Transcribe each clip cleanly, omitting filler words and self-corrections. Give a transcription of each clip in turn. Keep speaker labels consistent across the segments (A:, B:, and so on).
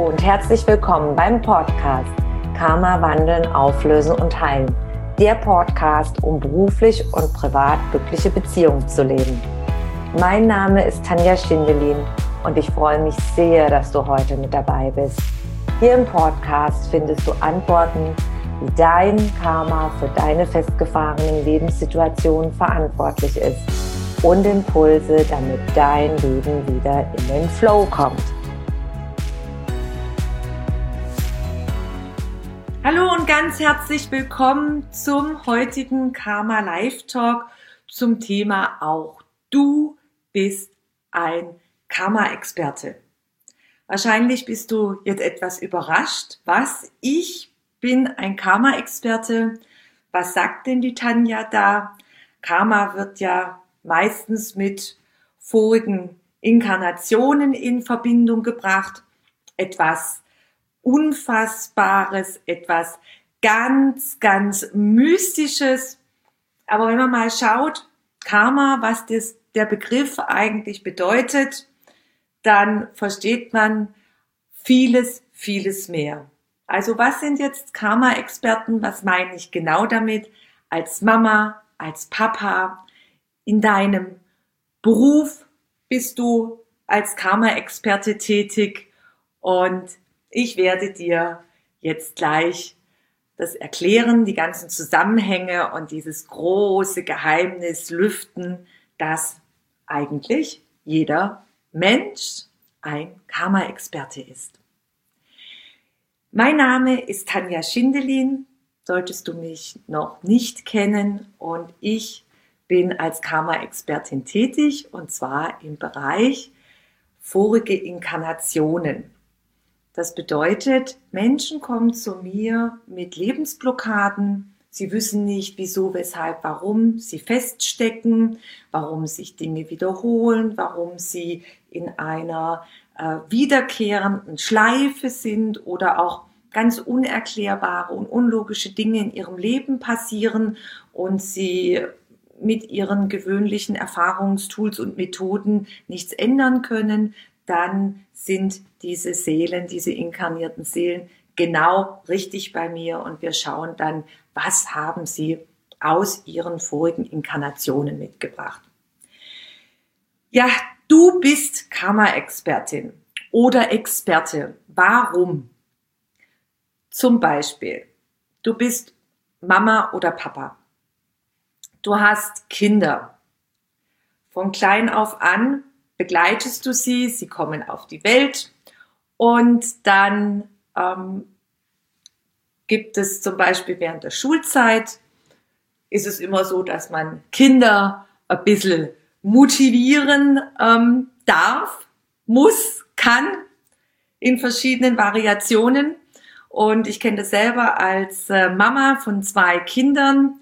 A: und herzlich willkommen beim Podcast Karma wandeln, auflösen und heilen. Der Podcast, um beruflich und privat glückliche Beziehungen zu leben. Mein Name ist Tanja Schindelin und ich freue mich sehr, dass du heute mit dabei bist. Hier im Podcast findest du Antworten, wie dein Karma für deine festgefahrenen Lebenssituationen verantwortlich ist und Impulse, damit dein Leben wieder in den Flow kommt. Hallo und ganz herzlich willkommen zum heutigen Karma Live Talk zum Thema auch du bist ein Karma-Experte. Wahrscheinlich bist du jetzt etwas überrascht. Was? Ich bin ein Karma-Experte? Was sagt denn die Tanja da? Karma wird ja meistens mit vorigen Inkarnationen in Verbindung gebracht. Etwas Unfassbares, etwas ganz, ganz Mystisches. Aber wenn man mal schaut, Karma, was der Begriff eigentlich bedeutet, dann versteht man vieles, vieles mehr. Also was sind jetzt Karma-Experten? Was meine ich genau damit? Als Mama, als Papa, in deinem Beruf bist du als Karma-Experte tätig und ich werde dir jetzt gleich das erklären, die ganzen Zusammenhänge und dieses große Geheimnis lüften, dass eigentlich jeder Mensch ein Karma-Experte ist. Mein Name ist Tanja Schindelin, solltest du mich noch nicht kennen, und ich bin als Karma-Expertin tätig, und zwar im Bereich vorige Inkarnationen. Das bedeutet, Menschen kommen zu mir mit Lebensblockaden. Sie wissen nicht, wieso, weshalb, warum sie feststecken, warum sich Dinge wiederholen, warum sie in einer wiederkehrenden Schleife sind oder auch ganz unerklärbare und unlogische Dinge in ihrem Leben passieren und sie mit ihren gewöhnlichen Erfahrungstools und Methoden nichts ändern können. Dann sind diese Seelen, diese inkarnierten Seelen genau richtig bei mir und wir schauen dann, was haben sie aus ihren vorigen Inkarnationen mitgebracht. Ja, du bist Karma-Expertin oder Experte. Warum? Zum Beispiel, du bist Mama oder Papa. Du hast Kinder. Von klein auf an begleitest du sie, sie kommen auf die Welt und dann gibt es zum Beispiel während der Schulzeit, ist es immer so, dass man Kinder ein bisschen motivieren darf, muss, kann, in verschiedenen Variationen. Und ich kenne das selber als Mama von 2 Kindern.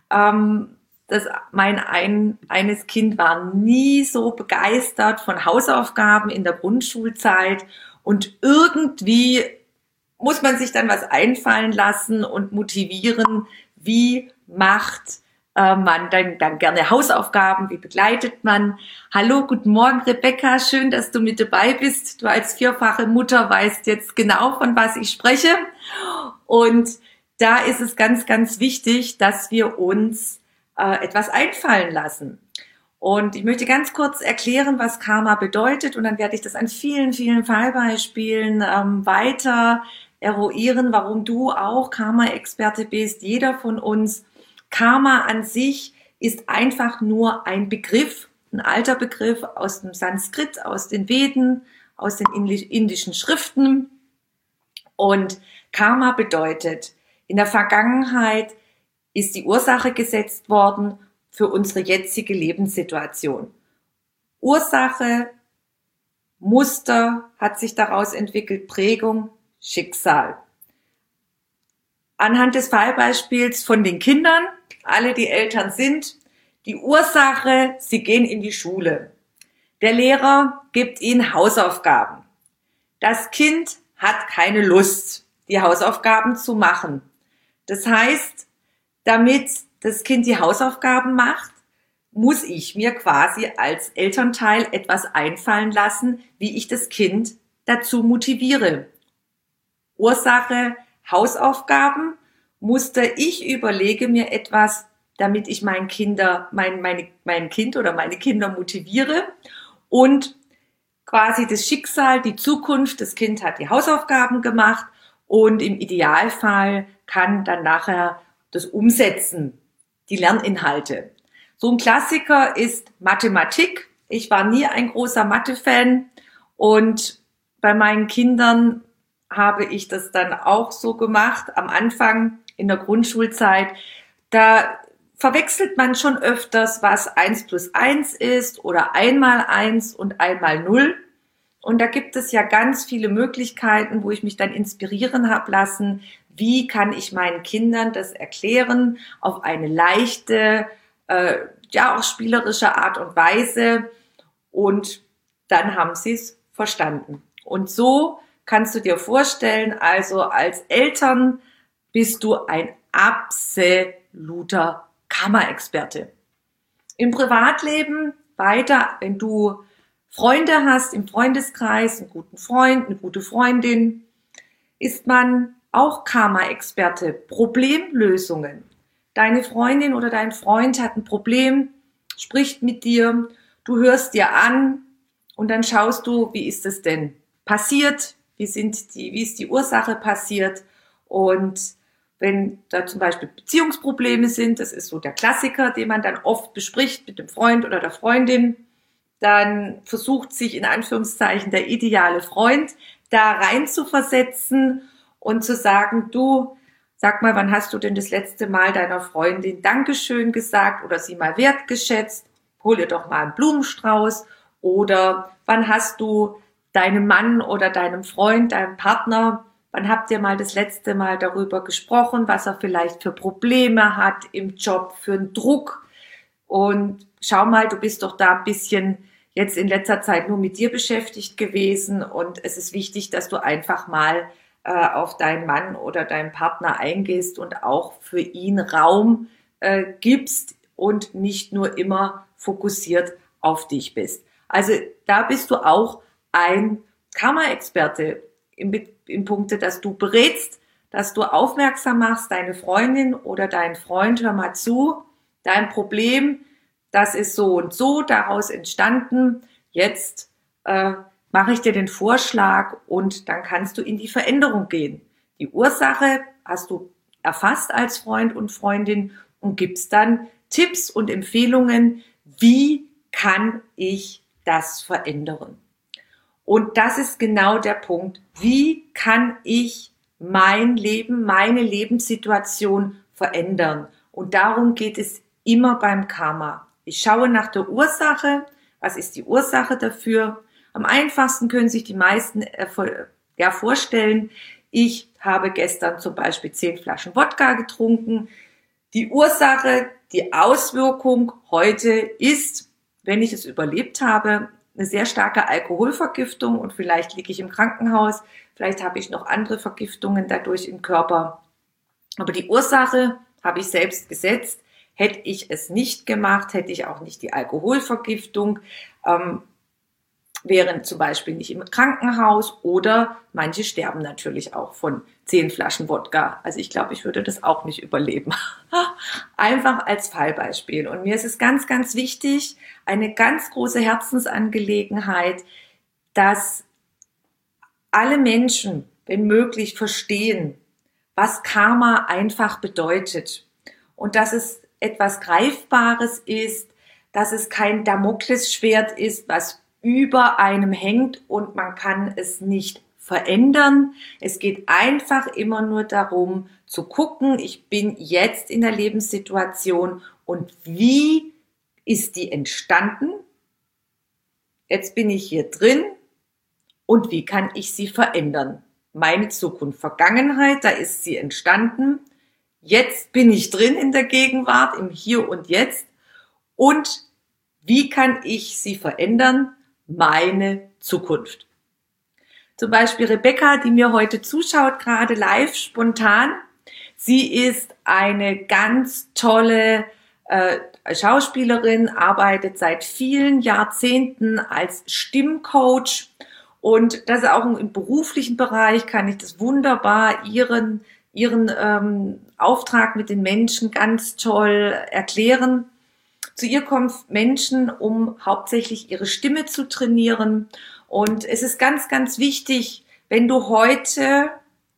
A: Eines Kind war nie so begeistert von Hausaufgaben in der Grundschulzeit und irgendwie muss man sich dann was einfallen lassen und motivieren, wie macht man dann gerne Hausaufgaben, wie begleitet man. Hallo, guten Morgen Rebecca, schön, dass du mit dabei bist. Du als 4-fache Mutter weißt jetzt genau, von was ich spreche. Und da ist es ganz, ganz wichtig, dass wir uns etwas einfallen lassen. Und ich möchte ganz kurz erklären, was Karma bedeutet, und dann werde ich das an vielen, vielen Fallbeispielen weiter eruieren, warum du auch Karma-Experte bist, jeder von uns. Karma an sich ist einfach nur ein Begriff, ein alter Begriff aus dem Sanskrit, aus den Veden, aus den indischen Schriften. Und Karma bedeutet, in der Vergangenheit ist die Ursache gesetzt worden für unsere jetzige Lebenssituation. Ursache, Muster hat sich daraus entwickelt, Prägung, Schicksal. Anhand des Fallbeispiels von den Kindern, alle die Eltern sind, die Ursache, sie gehen in die Schule. Der Lehrer gibt ihnen Hausaufgaben. Das Kind hat keine Lust, die Hausaufgaben zu machen. Das heißt, damit das Kind die Hausaufgaben macht, muss ich mir quasi als Elternteil etwas einfallen lassen, wie ich das Kind dazu motiviere. Ursache, Hausaufgaben, Muster, ich überlege mir etwas, damit ich mein Kind oder meine Kinder motiviere und quasi das Schicksal, die Zukunft, das Kind hat die Hausaufgaben gemacht und im Idealfall kann dann nachher das umsetzen, die Lerninhalte. So ein Klassiker ist Mathematik. Ich war nie ein großer Mathe-Fan und bei meinen Kindern habe ich das dann auch so gemacht. Am Anfang in der Grundschulzeit, da verwechselt man schon öfters, was 1 plus 1 ist oder 1 mal 1 und 1 mal 0. Und da gibt es ja ganz viele Möglichkeiten, wo ich mich dann inspirieren habe lassen. Wie kann ich meinen Kindern das erklären auf eine leichte, auch spielerische Art und Weise? Und dann haben sie es verstanden. Und so kannst du dir vorstellen, also als Eltern bist du ein absoluter Karma-Experte. Im Privatleben weiter, wenn du Freunde hast im Freundeskreis, einen guten Freund, eine gute Freundin, ist man auch Karma-Experte. Problemlösungen. Deine Freundin oder dein Freund hat ein Problem, spricht mit dir, du hörst dir an und dann schaust du, wie ist es denn passiert, wie ist die Ursache passiert und wenn da zum Beispiel Beziehungsprobleme sind, das ist so der Klassiker, den man dann oft bespricht mit dem Freund oder der Freundin, dann versucht sich in Anführungszeichen der ideale Freund da rein zu versetzen und zu sagen, du, sag mal, wann hast du denn das letzte Mal deiner Freundin Dankeschön gesagt oder sie mal wertgeschätzt? Hol ihr doch mal einen Blumenstrauß. Oder wann hast du deinem Mann oder deinem Freund, deinem Partner, wann habt ihr mal das letzte Mal darüber gesprochen, was er vielleicht für Probleme hat im Job, für einen Druck? Und schau mal, du bist doch da ein bisschen jetzt in letzter Zeit nur mit dir beschäftigt gewesen und es ist wichtig, dass du einfach mal auf deinen Mann oder deinen Partner eingehst und auch für ihn Raum gibst und nicht nur immer fokussiert auf dich bist. Also da bist du auch ein Karma-Experte im Punkte, dass du berätst, dass du aufmerksam machst, deine Freundin oder dein Freund, hör mal zu, dein Problem, das ist so und so daraus entstanden, jetzt mache ich dir den Vorschlag und dann kannst du in die Veränderung gehen. Die Ursache hast du erfasst als Freund und Freundin und gibst dann Tipps und Empfehlungen, wie kann ich das verändern? Und das ist genau der Punkt. Wie kann ich mein Leben, meine Lebenssituation verändern? Und darum geht es immer beim Karma. Ich schaue nach der Ursache. Was ist die Ursache dafür? Am einfachsten können sich die meisten vorstellen, ich habe gestern zum Beispiel 10 Flaschen Wodka getrunken. Die Ursache, die Auswirkung heute ist, wenn ich es überlebt habe, eine sehr starke Alkoholvergiftung und vielleicht liege ich im Krankenhaus, vielleicht habe ich noch andere Vergiftungen dadurch im Körper. Aber die Ursache habe ich selbst gesetzt. Hätte ich es nicht gemacht, hätte ich auch nicht die Alkoholvergiftung, wären zum Beispiel nicht im Krankenhaus oder manche sterben natürlich auch von 10 Flaschen Wodka. Also ich glaube, ich würde das auch nicht überleben. Einfach als Fallbeispiel. Und mir ist es ganz, ganz wichtig, eine ganz große Herzensangelegenheit, dass alle Menschen, wenn möglich, verstehen, was Karma einfach bedeutet. Und dass es etwas Greifbares ist, dass es kein Damoklesschwert ist, was über einem hängt und man kann es nicht verändern. Es geht einfach immer nur darum zu gucken, ich bin jetzt in der Lebenssituation und wie ist die entstanden? Jetzt bin ich hier drin und wie kann ich sie verändern? Meine Zukunft, Vergangenheit, da ist sie entstanden. Jetzt bin ich drin in der Gegenwart, im Hier und Jetzt. Und wie kann ich sie verändern? Meine Zukunft. Zum Beispiel Rebecca, die mir heute zuschaut, gerade live, spontan. Sie ist eine ganz tolle Schauspielerin, arbeitet seit vielen Jahrzehnten als Stimmcoach Und das ist auch im beruflichen Bereich, kann ich das wunderbar ihren Auftrag mit den Menschen ganz toll erklären. Zu ihr kommen Menschen, um hauptsächlich ihre Stimme zu trainieren. Und es ist ganz, ganz wichtig, wenn du heute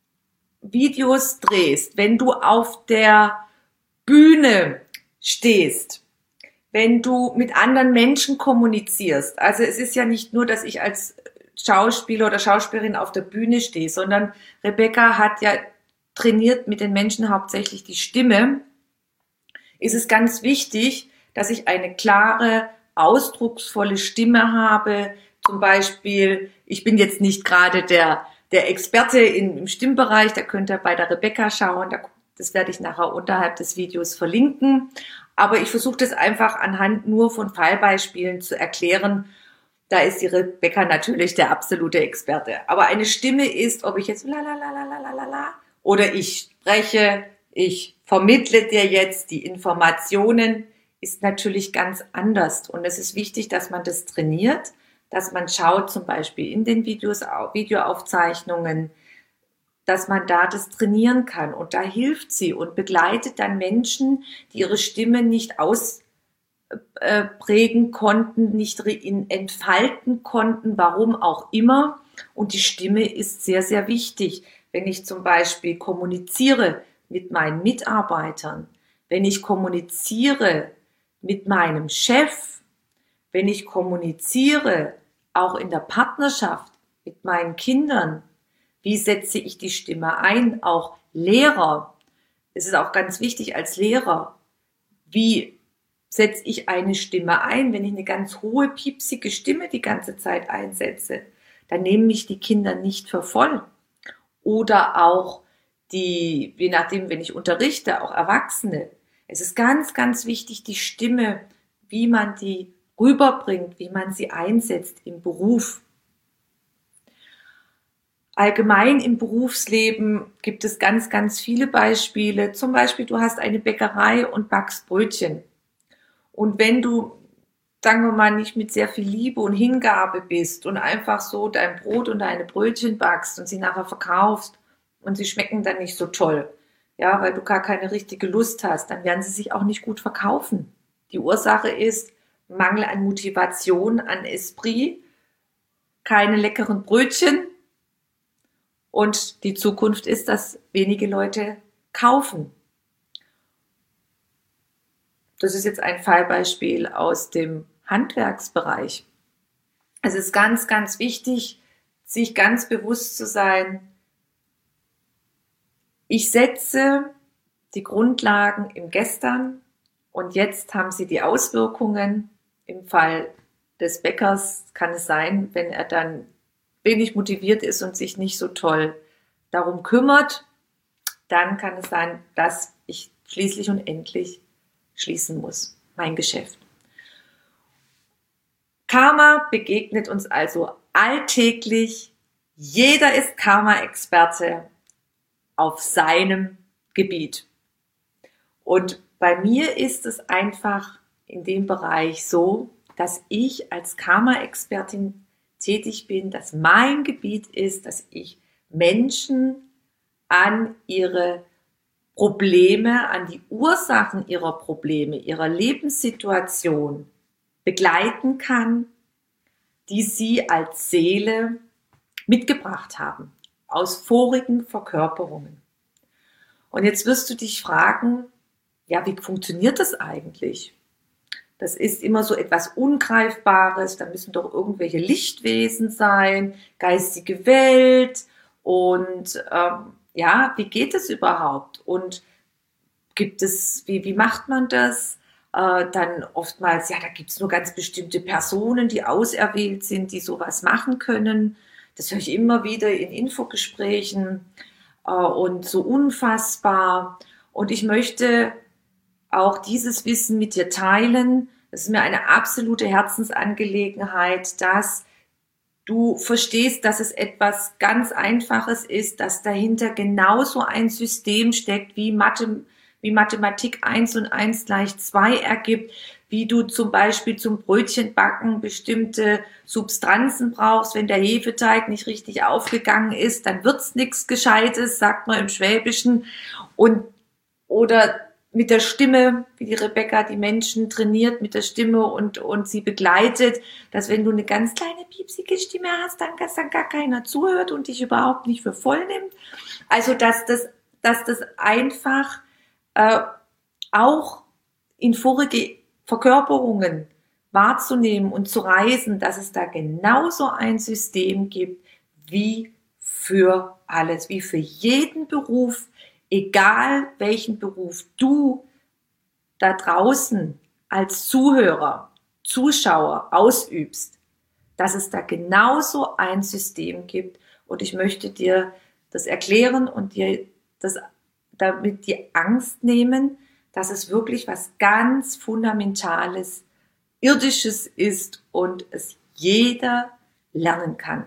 A: Videos drehst, wenn du auf der Bühne stehst, wenn du mit anderen Menschen kommunizierst. Also es ist ja nicht nur, dass ich als Schauspieler oder Schauspielerin auf der Bühne stehe, sondern Rebecca hat ja trainiert mit den Menschen hauptsächlich die Stimme. Ist es ganz wichtig, dass ich eine klare, ausdrucksvolle Stimme habe. Zum Beispiel, ich bin jetzt nicht gerade der Experte im Stimmbereich, da könnt ihr bei der Rebecca schauen, das werde ich nachher unterhalb des Videos verlinken. Aber ich versuche das einfach anhand nur von Fallbeispielen zu erklären. Da ist die Rebecca natürlich der absolute Experte. Aber eine Stimme ist, ob ich jetzt la la la la la la la oder ich spreche, ich vermittle dir jetzt die Informationen, ist natürlich ganz anders. Und es ist wichtig, dass man das trainiert, dass man schaut, zum Beispiel in den Videoaufzeichnungen, dass man da das trainieren kann. Und da hilft sie und begleitet dann Menschen, die ihre Stimme nicht ausprägen konnten, nicht entfalten konnten, warum auch immer. Und die Stimme ist sehr, sehr wichtig. Wenn ich zum Beispiel kommuniziere mit meinen Mitarbeitern, wenn ich kommuniziere mit meinem Chef, wenn ich kommuniziere auch in der Partnerschaft mit meinen Kindern, wie setze ich die Stimme ein? Auch Lehrer. Es ist auch ganz wichtig als Lehrer. Wie setze ich eine Stimme ein? Wenn ich eine ganz hohe, piepsige Stimme die ganze Zeit einsetze, dann nehmen mich die Kinder nicht für voll. Oder auch je nachdem, wenn ich unterrichte, auch Erwachsene. Es ist ganz, ganz wichtig, die Stimme, wie man die rüberbringt, wie man sie einsetzt im Beruf. Allgemein im Berufsleben gibt es ganz, ganz viele Beispiele. Zum Beispiel, du hast eine Bäckerei und backst Brötchen. Und wenn du, sagen wir mal, nicht mit sehr viel Liebe und Hingabe bist und einfach so dein Brot und deine Brötchen backst und sie nachher verkaufst und sie schmecken dann nicht so toll, ja, weil du gar keine richtige Lust hast, dann werden sie sich auch nicht gut verkaufen. Die Ursache ist Mangel an Motivation, an Esprit, keine leckeren Brötchen. Und die Zukunft ist, dass wenige Leute kaufen. Das ist jetzt ein Fallbeispiel aus dem Handwerksbereich. Es ist ganz, ganz wichtig, sich ganz bewusst zu sein, ich setze die Grundlagen im Gestern und jetzt haben sie die Auswirkungen. Im Fall des Bäckers kann es sein, wenn er dann wenig motiviert ist und sich nicht so toll darum kümmert, dann kann es sein, dass ich schließlich und endlich schließen muss, mein Geschäft. Karma begegnet uns also alltäglich. Jeder ist Karma-Experte auf seinem Gebiet. Und bei mir ist es einfach in dem Bereich so, dass ich als Karma-Expertin tätig bin, dass mein Gebiet ist, dass ich Menschen an ihre Probleme, an die Ursachen ihrer Probleme, ihrer Lebenssituation begleiten kann, die sie als Seele mitgebracht haben, aus vorigen Verkörperungen. Und jetzt wirst du dich fragen, ja, wie funktioniert das eigentlich? Das ist immer so etwas Ungreifbares, da müssen doch irgendwelche Lichtwesen sein, geistige Welt und ja, wie geht es überhaupt? Und gibt es, wie macht man das? Dann oftmals, ja, da gibt es nur ganz bestimmte Personen, die auserwählt sind, die sowas machen können. Das höre ich immer wieder in Infogesprächen und so unfassbar. Und ich möchte auch dieses Wissen mit dir teilen. Es ist mir eine absolute Herzensangelegenheit, dass du verstehst, dass es etwas ganz Einfaches ist, dass dahinter genauso ein System steckt wie wie Mathematik 1 und 1 gleich 2 ergibt, wie du zum Beispiel zum Brötchenbacken bestimmte Substanzen brauchst. Wenn der Hefeteig nicht richtig aufgegangen ist, dann wird's nichts Gescheites, sagt man im Schwäbischen. Oder mit der Stimme, wie die Rebecca die Menschen trainiert mit der Stimme und sie begleitet, dass wenn du eine ganz kleine piepsige Stimme hast, dann gar keiner zuhört und dich überhaupt nicht für voll nimmt. Also dass das einfach auch in vorige Verkörperungen wahrzunehmen und zu reisen, dass es da genauso ein System gibt wie für alles, wie für jeden Beruf, egal welchen Beruf du da draußen als Zuhörer, Zuschauer ausübst, dass es da genauso ein System gibt. Und ich möchte dir das erklären und dir damit die Angst nehmen, dass es wirklich was ganz Fundamentales, Irdisches ist und es jeder lernen kann.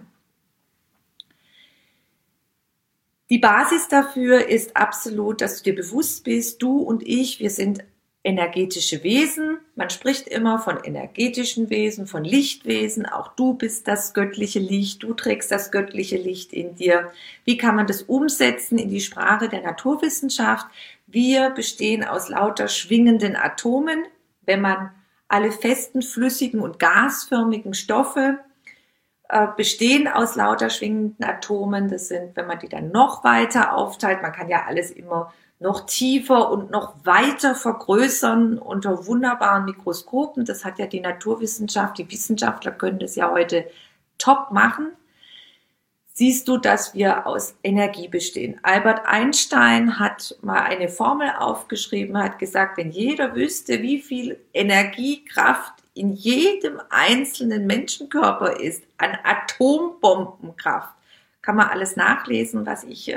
A: Die Basis dafür ist absolut, dass du dir bewusst bist, du und ich, wir sind energetische Wesen. Man spricht immer von energetischen Wesen, von Lichtwesen. Auch du bist das göttliche Licht, du trägst das göttliche Licht in dir. Wie kann man das umsetzen in die Sprache der Naturwissenschaft? Wir bestehen aus lauter schwingenden Atomen. Wenn man alle festen, flüssigen und gasförmigen Stoffe bestehen aus lauter schwingenden Atomen. Das sind, wenn man die dann noch weiter aufteilt, man kann ja alles immer noch tiefer und noch weiter vergrößern unter wunderbaren Mikroskopen. Das hat ja die Naturwissenschaft, die Wissenschaftler können das ja heute top machen. Siehst du, dass wir aus Energie bestehen. Albert Einstein hat mal eine Formel aufgeschrieben, hat gesagt, wenn jeder wüsste, wie viel Energiekraft in jedem einzelnen Menschenkörper ist, an Atombombenkraft, kann man alles nachlesen, was ich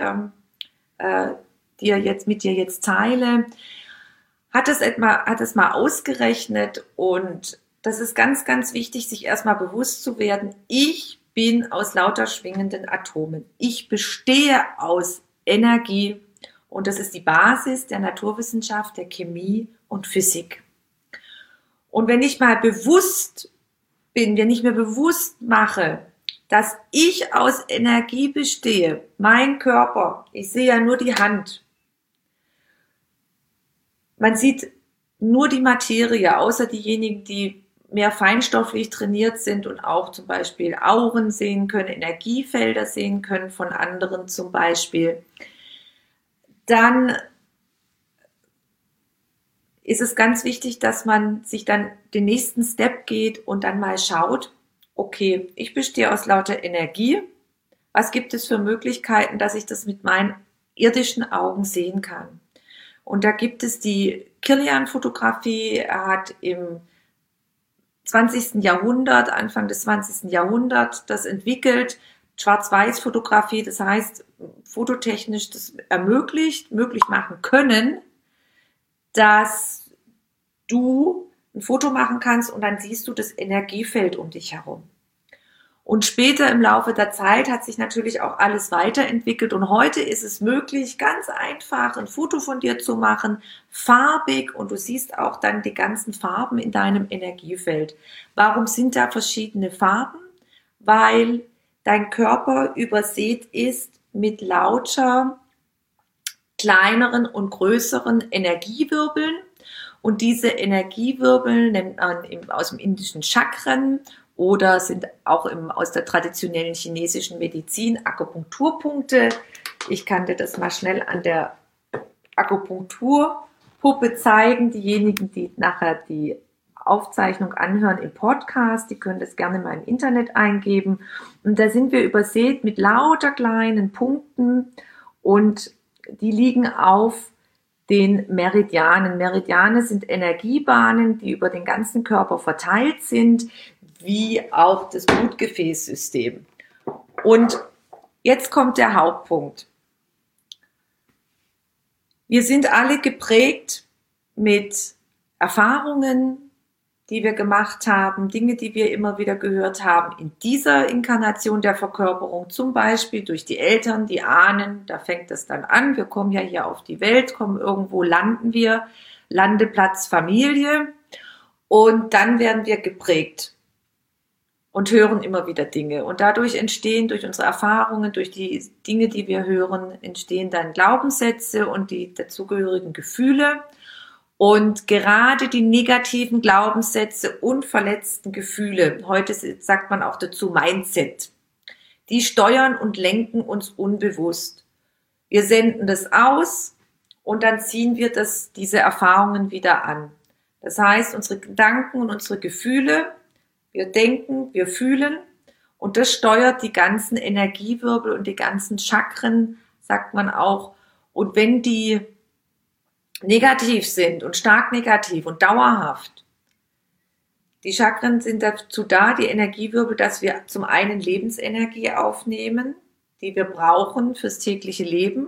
A: mit dir jetzt teile, hat es mal ausgerechnet und das ist ganz, ganz wichtig, sich erstmal bewusst zu werden, ich bin aus lauter schwingenden Atomen. Ich bestehe aus Energie und das ist die Basis der Naturwissenschaft, der Chemie und Physik. Und wenn ich mal bewusst bin, wenn ich mir bewusst mache, dass ich aus Energie bestehe, mein Körper, ich sehe ja nur die Hand, man sieht nur die Materie, außer diejenigen, die mehr feinstofflich trainiert sind und auch zum Beispiel Auren sehen können, Energiefelder sehen können von anderen zum Beispiel, dann ist es ganz wichtig, dass man sich dann den nächsten Step geht und dann mal schaut, okay, ich bestehe aus lauter Energie, was gibt es für Möglichkeiten, dass ich das mit meinen irdischen Augen sehen kann? Und da gibt es die Kirlian-Fotografie, er hat im 20. Jahrhundert, Anfang des 20. Jahrhunderts das entwickelt, Schwarz-Weiß-Fotografie, das heißt fototechnisch das möglich machen können, dass du ein Foto machen kannst und dann siehst du das Energiefeld um dich herum. Und später im Laufe der Zeit hat sich natürlich auch alles weiterentwickelt und heute ist es möglich, ganz einfach ein Foto von dir zu machen, farbig und du siehst auch dann die ganzen Farben in deinem Energiefeld. Warum sind da verschiedene Farben? Weil dein Körper übersät ist mit lauter kleineren und größeren Energiewirbeln und diese Energiewirbel nennt man aus dem indischen Chakren oder sind auch aus der traditionellen chinesischen Medizin Akupunkturpunkte. Ich kann dir das mal schnell an der Akupunkturpuppe zeigen. Diejenigen, die nachher die Aufzeichnung anhören im Podcast, die können das gerne mal im Internet eingeben. Und da sind wir übersät mit lauter kleinen Punkten und die liegen auf den Meridianen. Meridiane sind Energiebahnen, die über den ganzen Körper verteilt sind, wie auch das Blutgefäßsystem. Und jetzt kommt der Hauptpunkt. Wir sind alle geprägt mit Erfahrungen, die wir gemacht haben, Dinge, die wir immer wieder gehört haben, in dieser Inkarnation der Verkörperung, zum Beispiel durch die Eltern, die Ahnen, da fängt es dann an, wir kommen ja hier auf die Welt, kommen irgendwo, landen wir, Landeplatz Familie und dann werden wir geprägt und hören immer wieder Dinge und dadurch entstehen, durch unsere Erfahrungen, durch die Dinge, die wir hören, entstehen dann Glaubenssätze und die dazugehörigen Gefühle. Und gerade die negativen Glaubenssätze und verletzten Gefühle, heute sagt man auch dazu Mindset, die steuern und lenken uns unbewusst. Wir senden das aus und dann ziehen wir diese Erfahrungen wieder an. Das heißt, unsere Gedanken und unsere Gefühle, wir denken, wir fühlen und das steuert die ganzen Energiewirbel und die ganzen Chakren, sagt man auch. Und wenn die negativ sind und stark negativ und dauerhaft. Die Chakren sind dazu da, die Energiewirbel, dass wir zum einen Lebensenergie aufnehmen, die wir brauchen fürs tägliche Leben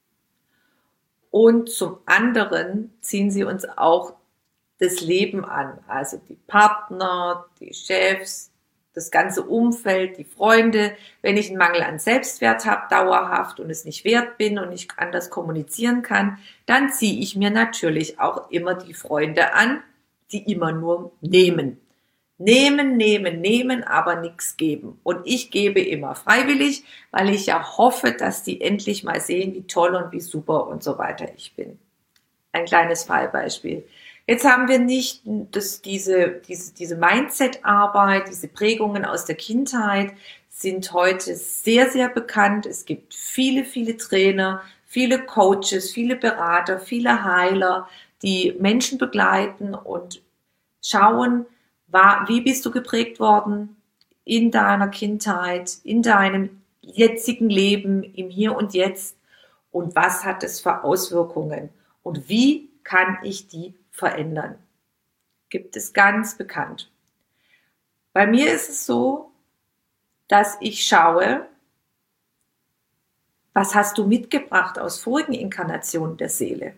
A: und zum anderen ziehen sie uns auch das Leben an, also die Partner, die Chefs, das ganze Umfeld, die Freunde. Wenn ich einen Mangel an Selbstwert habe, dauerhaft und es nicht wert bin und nicht anders kommunizieren kann, dann ziehe ich mir natürlich auch immer die Freunde an, die immer nur nehmen. Nehmen, aber nichts geben. Und ich gebe immer freiwillig, weil ich ja hoffe, dass die endlich mal sehen, wie toll und wie super und so weiter ich bin. Ein kleines Fallbeispiel. Jetzt haben wir nicht diese Mindset-Arbeit, diese Prägungen aus der Kindheit sind heute sehr, sehr bekannt. Es gibt viele, viele Trainer, viele Coaches, viele Berater, viele Heiler, die Menschen begleiten und schauen, wie bist du geprägt worden in deiner Kindheit, in deinem jetzigen Leben, im Hier und Jetzt und was hat es für Auswirkungen und wie kann ich die verändern. Gibt es ganz bekannt. Bei mir ist es so, dass ich schaue, was hast du mitgebracht aus vorigen Inkarnationen der Seele?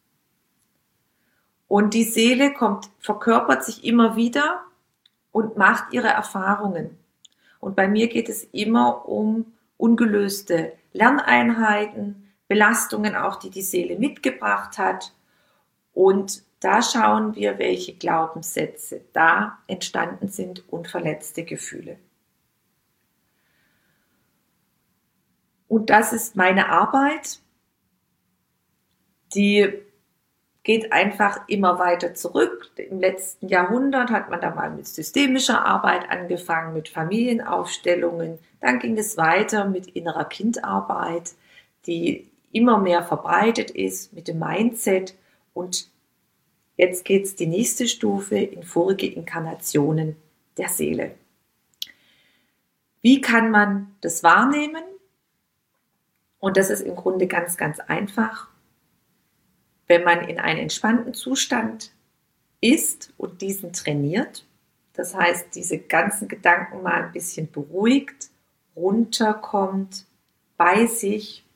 A: Und die Seele verkörpert sich immer wieder und macht ihre Erfahrungen. Und bei mir geht es immer um ungelöste Lerneinheiten, Belastungen auch, die die Seele mitgebracht hat. Und da schauen wir, welche Glaubenssätze da entstanden sind und verletzte Gefühle. Und das ist meine Arbeit, die geht einfach immer weiter zurück. Im letzten Jahrhundert hat man da mal mit systemischer Arbeit angefangen, mit Familienaufstellungen. Dann ging es weiter mit innerer Kindarbeit, die immer mehr verbreitet ist, mit dem Mindset. Und jetzt geht es die nächste Stufe in vorige Inkarnationen der Seele. Wie kann man das wahrnehmen? Und das ist im Grunde ganz, ganz einfach. Wenn man in einem entspannten Zustand ist und diesen trainiert, das heißt, diese ganzen Gedanken mal ein bisschen beruhigt, runterkommt, bei sich,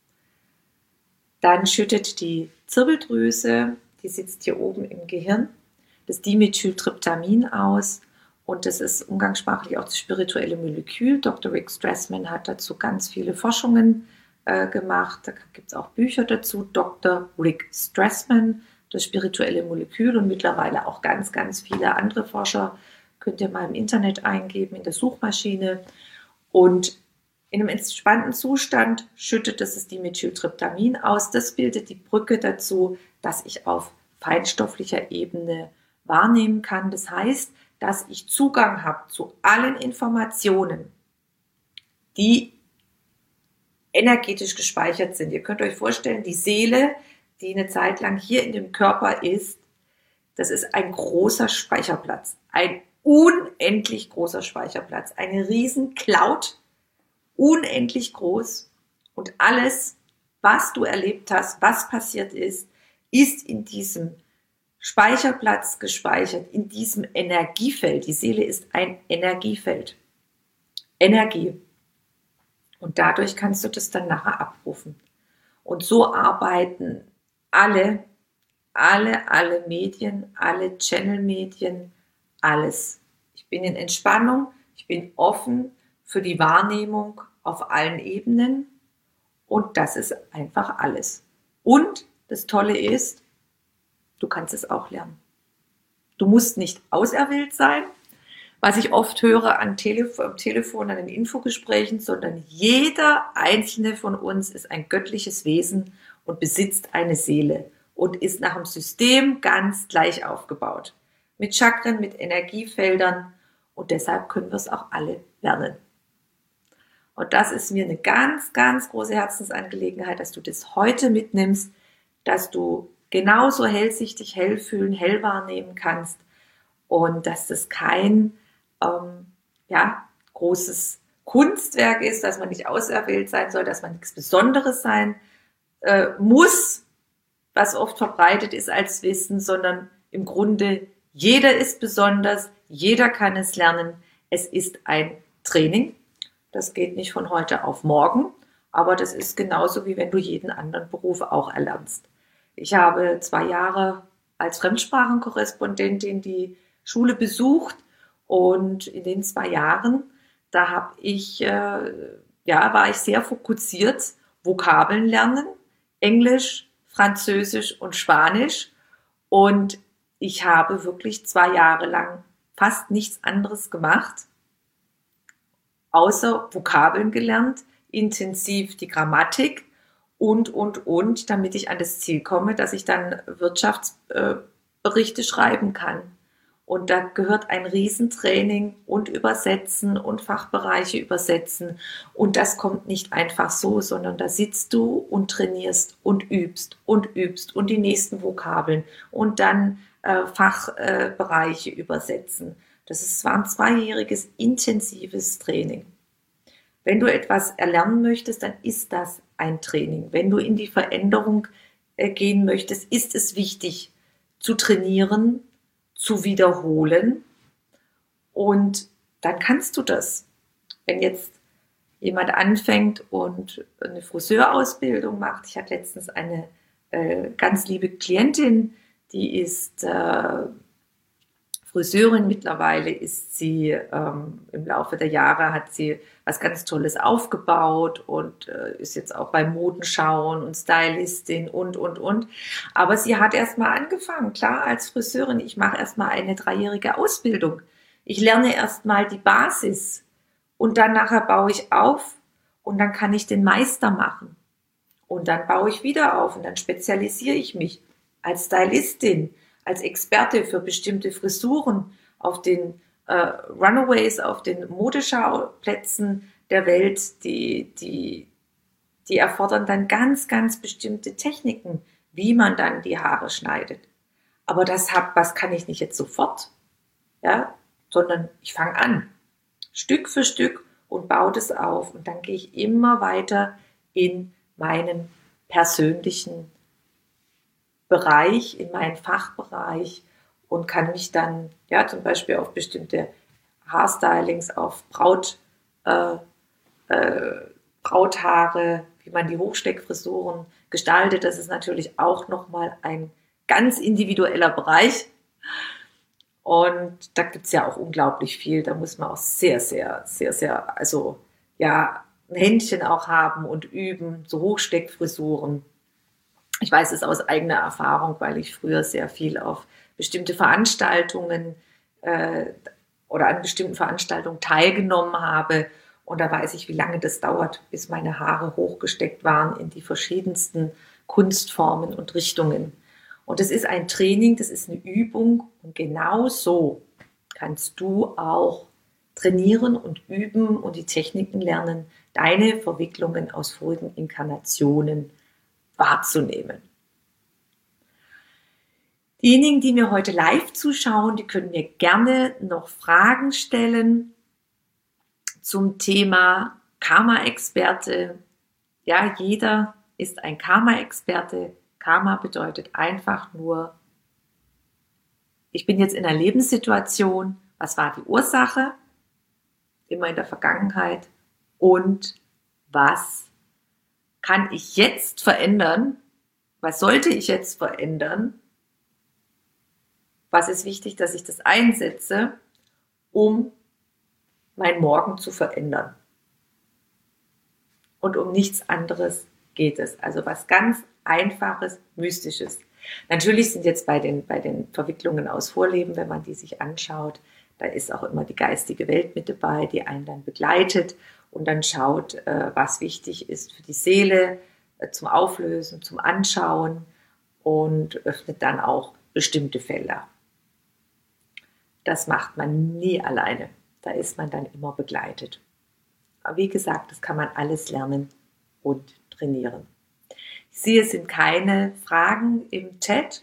A: dann schüttet die Zirbeldrüse, die sitzt hier oben im Gehirn, das Dimethyltryptamin aus und das ist umgangssprachlich auch das spirituelle Molekül. Dr. Rick Strassman hat dazu ganz viele Forschungen gemacht. Da gibt es auch Bücher dazu. Dr. Rick Strassman, das spirituelle Molekül und mittlerweile auch ganz, ganz viele andere Forscher. Könnt ihr mal im Internet eingeben, in der Suchmaschine. Und in einem entspannten Zustand schüttet das Dimethyltryptamin aus. Das bildet die Brücke dazu, dass ich auf feinstofflicher Ebene wahrnehmen kann. Das heißt, dass ich Zugang habe zu allen Informationen, die energetisch gespeichert sind. Ihr könnt euch vorstellen, die Seele, die eine Zeit lang hier in dem Körper ist, das ist ein großer Speicherplatz, ein unendlich großer Speicherplatz, eine riesen Cloud, unendlich groß und alles, was du erlebt hast, was passiert ist in diesem Speicherplatz gespeichert, in diesem Energiefeld. Die Seele ist ein Energiefeld. Energie. Und dadurch kannst du das dann nachher abrufen. Und so arbeiten alle Medien, alle Channel-Medien, alles. Ich bin in Entspannung, ich bin offen für die Wahrnehmung auf allen Ebenen und das ist einfach alles. Und das Tolle ist, du kannst es auch lernen. Du musst nicht auserwählt sein, was ich oft höre am Telefon, an den Infogesprächen, sondern jeder einzelne von uns ist ein göttliches Wesen und besitzt eine Seele und ist nach dem System ganz gleich aufgebaut. Mit Chakren, mit Energiefeldern und deshalb können wir es auch alle lernen. Und das ist mir eine ganz, ganz große Herzensangelegenheit, dass du das heute mitnimmst, dass du genauso hellsichtig, hell fühlen, hell wahrnehmen kannst und dass das kein großes Kunstwerk ist, dass man nicht auserwählt sein soll, dass man nichts Besonderes sein muss, was oft verbreitet ist als Wissen, sondern im Grunde jeder ist besonders, jeder kann es lernen. Es ist ein Training. Das geht nicht von heute auf morgen, aber das ist genauso wie wenn du jeden anderen Beruf auch erlernst. Ich habe 2 Jahre als Fremdsprachenkorrespondentin die Schule besucht und in den 2 Jahren, da war ich sehr fokussiert, Vokabeln lernen, Englisch, Französisch und Spanisch. Und ich habe wirklich 2 Jahre lang fast nichts anderes gemacht, außer Vokabeln gelernt, intensiv die Grammatik und, damit ich an das Ziel komme, dass ich dann Wirtschaftsberichte schreiben kann. Und da gehört ein Riesentraining und Übersetzen und Fachbereiche übersetzen. Und das kommt nicht einfach so, sondern da sitzt du und trainierst und übst und die nächsten Vokabeln und dann Fachbereiche übersetzen. War ein 2-jähriges intensives Training. Wenn du etwas erlernen möchtest, dann ist das ein Training. Wenn du in die Veränderung gehen möchtest, ist es wichtig zu trainieren, zu wiederholen und dann kannst du das. Wenn jetzt jemand anfängt und eine Friseurausbildung macht, ich hatte letztens eine ganz liebe Klientin, die ist Friseurin, mittlerweile ist sie im Laufe der Jahre hat sie was ganz Tolles aufgebaut und ist jetzt auch bei Modenschauen und Stylistin und. Aber sie hat erstmal angefangen, klar, als Friseurin, ich mache erstmal eine 3-jährige Ausbildung. Ich lerne erstmal die Basis und dann nachher baue ich auf und dann kann ich den Meister machen. Und dann baue ich wieder auf und dann spezialisiere ich mich als Stylistin, als Experte für bestimmte Frisuren auf den Runaways, auf den Modeschauplätzen der Welt, die erfordern dann ganz, ganz bestimmte Techniken, wie man dann die Haare schneidet. Aber das kann ich nicht jetzt sofort, ja, sondern ich fange an, Stück für Stück und baue das auf und dann gehe ich immer weiter in meinen persönlichen Bereich, in meinen Fachbereich und kann mich dann zum Beispiel auf bestimmte Haarstylings, auf Brauthaare, wie man die Hochsteckfrisuren gestaltet. Das ist natürlich auch nochmal ein ganz individueller Bereich. Und da gibt es ja auch unglaublich viel. Da muss man auch sehr, sehr, sehr, sehr, ein Händchen auch haben und üben, so Hochsteckfrisuren. Ich weiß es aus eigener Erfahrung, weil ich früher sehr viel auf bestimmte Veranstaltungen oder an bestimmten Veranstaltungen teilgenommen habe. Und da weiß ich, wie lange das dauert, bis meine Haare hochgesteckt waren in die verschiedensten Kunstformen und Richtungen. Und das ist ein Training, das ist eine Übung. Und genau so kannst du auch trainieren und üben und die Techniken lernen, deine Verwicklungen aus vorigen Inkarnationen wahrzunehmen. Diejenigen, die mir heute live zuschauen, die können mir gerne noch Fragen stellen zum Thema Karma-Experte. Ja, jeder ist ein Karma-Experte. Karma bedeutet einfach nur, ich bin jetzt in einer Lebenssituation, was war die Ursache, immer in der Vergangenheit, und was kann ich jetzt verändern, was sollte ich jetzt verändern, was ist wichtig, dass ich das einsetze, um mein Morgen zu verändern. Und um nichts anderes geht es. Also was ganz Einfaches, Mystisches. Natürlich sind jetzt bei den Verwicklungen aus Vorleben, wenn man die sich anschaut, da ist auch immer die geistige Welt mit dabei, die einen dann begleitet und dann schaut, was wichtig ist für die Seele, zum Auflösen, zum Anschauen und öffnet dann auch bestimmte Felder. Das macht man nie alleine. Da ist man dann immer begleitet. Aber wie gesagt, das kann man alles lernen und trainieren. Ich sehe, es sind keine Fragen im Chat.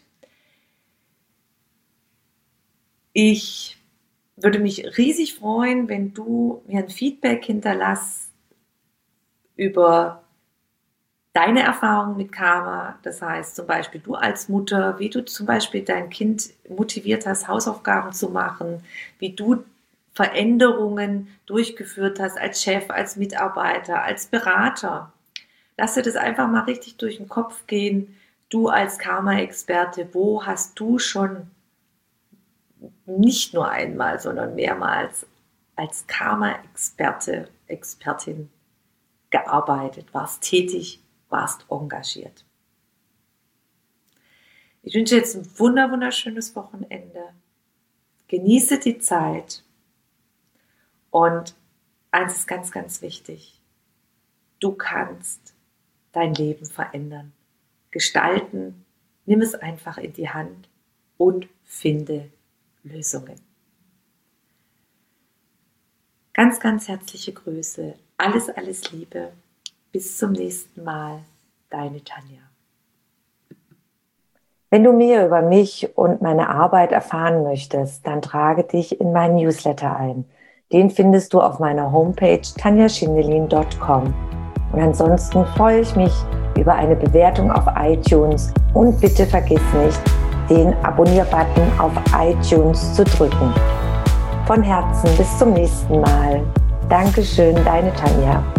A: Ich würde mich riesig freuen, wenn du mir ein Feedback hinterlässt über deine Erfahrungen mit Karma. Das heißt zum Beispiel du als Mutter, wie du zum Beispiel dein Kind motiviert hast, Hausaufgaben zu machen, wie du Veränderungen durchgeführt hast als Chef, als Mitarbeiter, als Berater. Lass dir das einfach mal richtig durch den Kopf gehen. Du als Karma-Experte, wo hast du schon nicht nur einmal, sondern mehrmals als Karma-Experte, Expertin gearbeitet, warst tätig, warst engagiert. Ich wünsche jetzt ein wunderschönes Wochenende. Genieße die Zeit. Und eins ist ganz, ganz wichtig. Du kannst dein Leben verändern, gestalten. Nimm es einfach in die Hand und finde Lösungen. Ganz, ganz herzliche Grüße. Alles, alles Liebe. Bis zum nächsten Mal. Deine Tanja.
B: Wenn du mehr über mich und meine Arbeit erfahren möchtest, dann trage dich in meinen Newsletter ein. Den findest du auf meiner Homepage tanjaschindelin.com. Und ansonsten freue ich mich über eine Bewertung auf iTunes und bitte vergiss nicht, den Abonnier-Button auf iTunes zu drücken. Von Herzen bis zum nächsten Mal. Dankeschön, deine Tanja.